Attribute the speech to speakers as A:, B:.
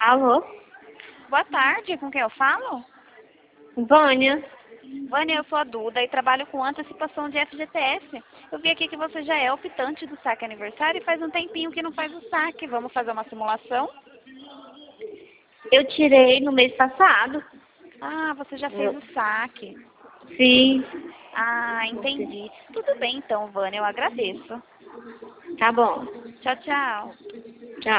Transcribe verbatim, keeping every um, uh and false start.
A: Alô?
B: Boa tarde, com quem eu falo?
A: Vânia?
B: Vânia, eu sou a Duda e trabalho com antecipação de F G T S. Eu vi aqui que você já é optante do saque aniversário e faz um tempinho que não faz o saque. Vamos fazer uma simulação?
A: Eu tirei no mês passado.
B: Ah, você já fez o saque.
A: Sim.
B: Ah, entendi. Tudo bem então, Vânia, eu agradeço.
A: Tá bom.
B: Tchau, tchau.